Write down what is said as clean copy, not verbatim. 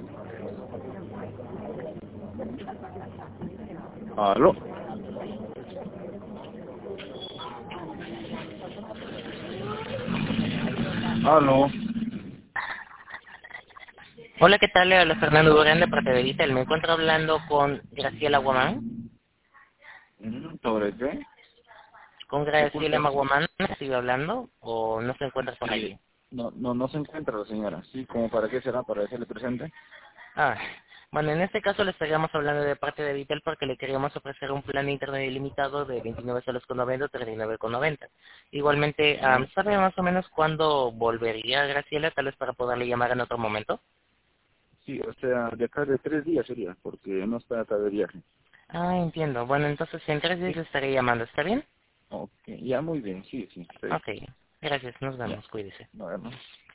Aló. Aló. Hola, ¿qué tal? Le habla Fernando Durán de parte de Vitel. Me encuentro hablando con Graciela Guamán. ¿Sobre qué? ¿Con Graciela Disculpe. Guamán estoy hablando o no se encuentra por Sí. allí? No se encuentra la señora. Sí, ¿como para qué será? ¿Para decirle presente? Ah, bueno, en este caso le estaríamos hablando de parte de Vitel porque le queríamos ofrecer un plan de internet ilimitado de 29 soles con 90, 39 con 90. Igualmente, ¿Ya? ¿sabe más o menos cuándo volvería Graciela? Tal vez para poderle llamar en otro momento. Sí, o sea, de acá de 3 días sería, porque no está acá de viaje. Ah, entiendo. Bueno, entonces en 3 días Sí. le estaré llamando. ¿Está bien? Ok, ya muy bien, sí, sí, está bien. Ok. Gracias. Nos Ya, vemos. Cuídese. nos vemos.